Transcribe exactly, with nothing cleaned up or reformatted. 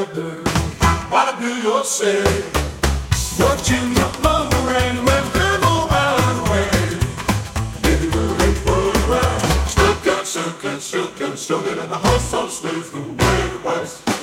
weather. What do you say? Watching the mama rain when people run away. Baby, we're in for a ride. Stuck and stuck and stuck and stuck and the house all stays the way it was.